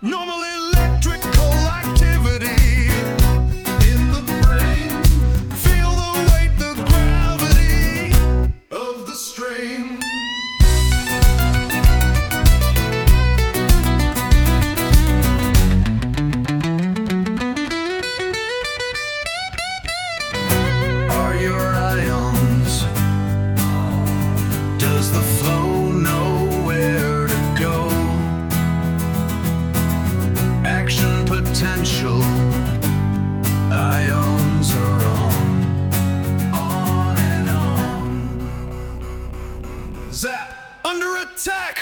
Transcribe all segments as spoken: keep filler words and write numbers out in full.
Abnormal electrical activity in the brain. Feel the weight, the gravity of the strain. Are your ions? Does the flow know where to go? Action potential. Ions are on, on and on. Zap! Under attack!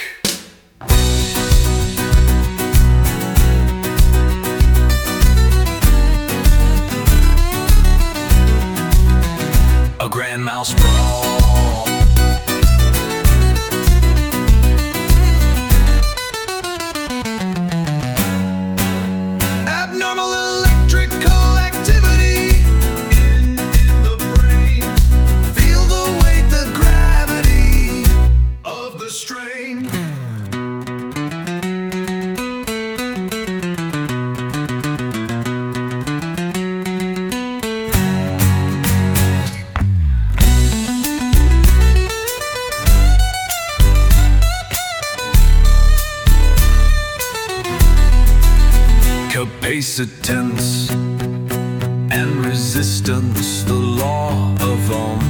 A grand mouse brawl. Abnormal electrical activity in, in the brain. Feel the weight, the gravity of the strain. Capacitance and resistance, the law of Ohm.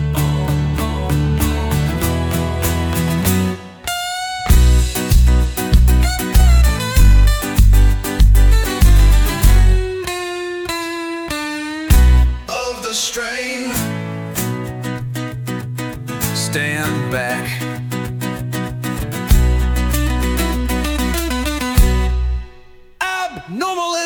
Of the strain. Stand back. Abnormal